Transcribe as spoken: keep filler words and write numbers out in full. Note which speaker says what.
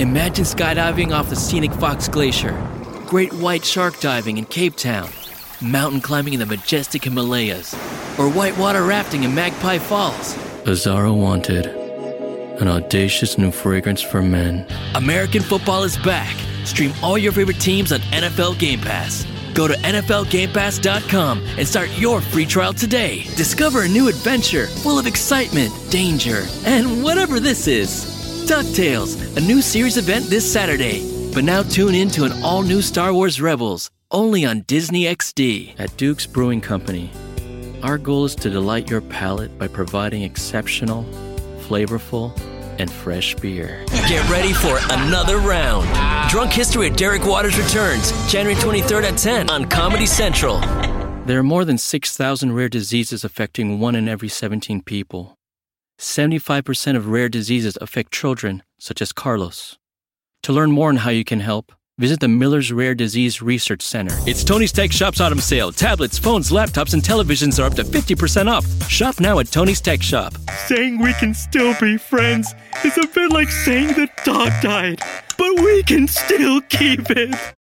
Speaker 1: Imagine skydiving off the scenic Fox Glacier, great white shark diving in Cape Town, mountain climbing in the majestic Himalayas, or whitewater rafting in Magpie Falls. Azaro wanted an audacious new fragrance for men. American football is back. Stream all your favorite teams on N F L Game Pass. Go to N F L Game Pass dot com and start your free trial today. Discover a new adventure full of excitement, danger, and whatever this is. DuckTales, a new series event this Saturday. But now tune in to an all-new Star Wars Rebels, only on Disney X D. At Duke's Brewing Company, our goal is to delight your palate by providing exceptional, flavorful, and fresh beer. Get ready for another round. Drunk History of Derek Waters returns January twenty-third at ten on Comedy Central. There are more than six thousand rare diseases affecting one in every seventeen people. seventy-five percent of rare diseases affect children, such as Carlos. To learn more on how you can help, visit the Miller's Rare Disease Research Center. It's Tony's Tech Shop's autumn sale. Tablets, phones, laptops, and televisions are up to fifty percent off. Shop now at Tony's Tech Shop.
Speaker 2: Saying we can still be friends is a bit like saying the dog died, but we can still keep it.